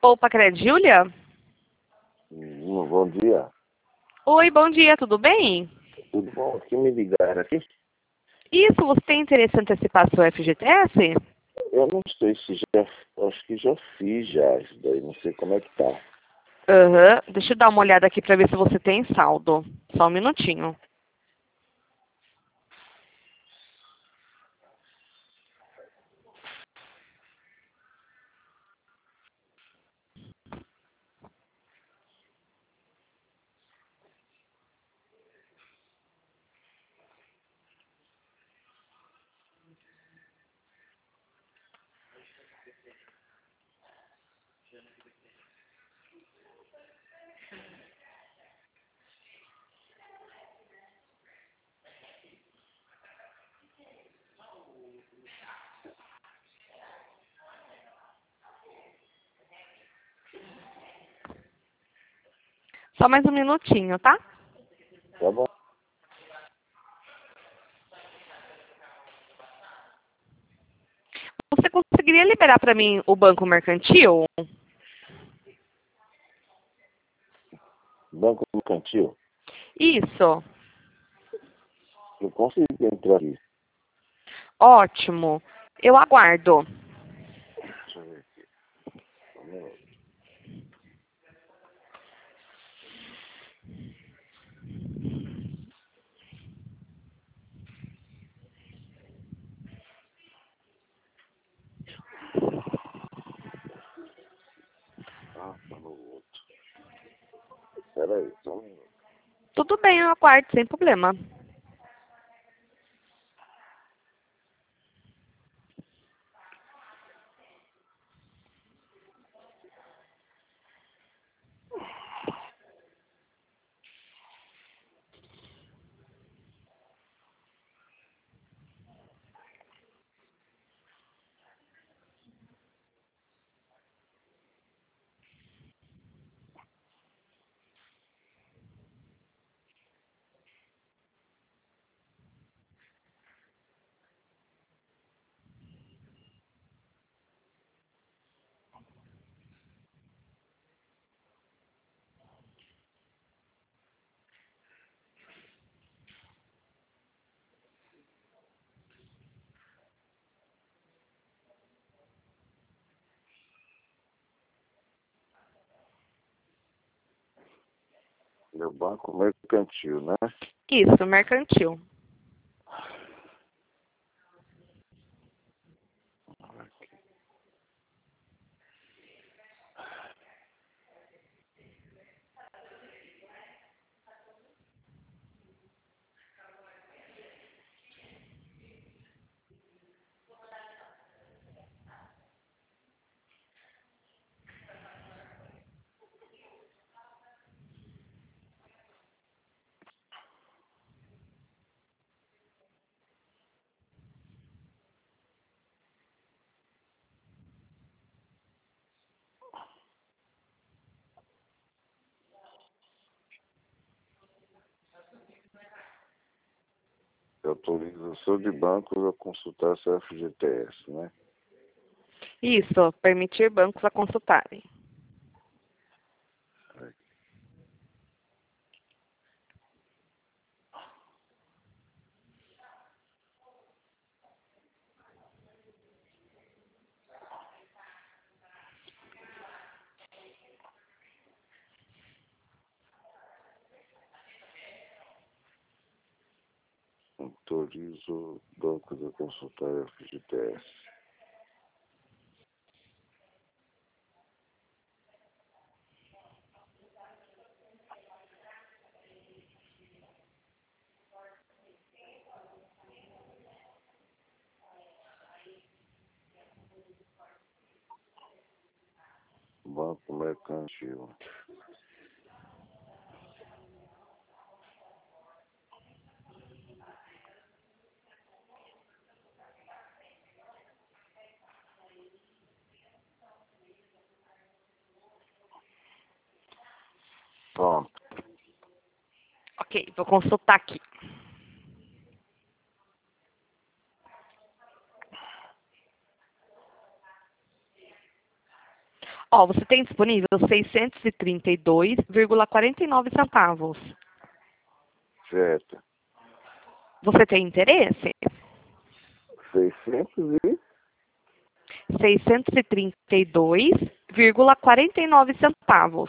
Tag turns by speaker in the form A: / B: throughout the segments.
A: Opa, Cred Júlia?
B: Bom dia.
A: Oi, bom dia, tudo bem?
B: Tudo bom? Aqui me ligaram aqui.
A: Isso, você tem interesse em antecipar seu FGTS?
B: Eu não sei se já. Acho que já fiz já isso daí. Não sei como é que tá.
A: Aham, deixa eu dar uma olhada aqui para ver se você tem saldo. Só um minutinho. Só mais um minutinho, tá?
B: Tá bom?
A: Você conseguiria liberar para mim o banco mercantil?
B: Banco Mercantil.
A: Isso,
B: Eu consigo entrar aqui.
A: ótimo. Eu aguardo.
B: Deixa eu ver aqui. Um minuto. Ah, tá no outro. Espera aí, só um minuto.
A: Tudo bem, eu aguardo, sem problema.
B: Meu Banco Mercantil, né?
A: Isso, mercantil.
B: Autorização de bancos a consultar seu FGTS, né?
A: Isso, permitir bancos a consultarem.
B: Autorizo bancos a consultar FGTS. Banco Mercantil. Pronto.
A: Ok, vou consultar aqui. Ó, você tem disponível 632,49 centavos.
B: Certo.
A: Você tem interesse?
B: 600 e...
A: 632,49 centavos.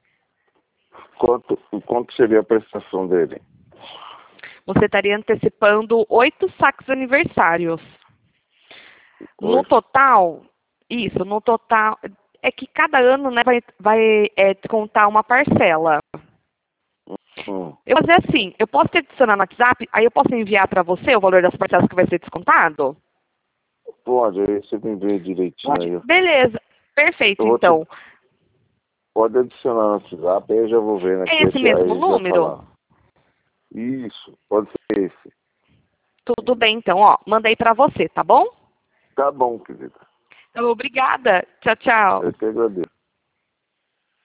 B: Quanto seria a prestação dele?
A: Você estaria antecipando 8 saques aniversários. No
B: 8.
A: total, isso, no total, é que cada ano, né, vai descontar uma parcela. Eu vou fazer assim, eu posso te adicionar no WhatsApp, aí eu posso enviar para você o valor das parcelas que vai ser descontado?
B: Pode, aí você me vê direitinho aí.
A: Beleza, perfeito, então.
B: Pode adicionar no WhatsApp, aí eu já vou ver, né?
A: É esse mesmo número?
B: Isso, pode ser esse.
A: Tudo bem, então, ó, mandei para você, tá bom?
B: Tá bom, querida.
A: Então, obrigada. Tchau, tchau.
B: Eu que agradeço.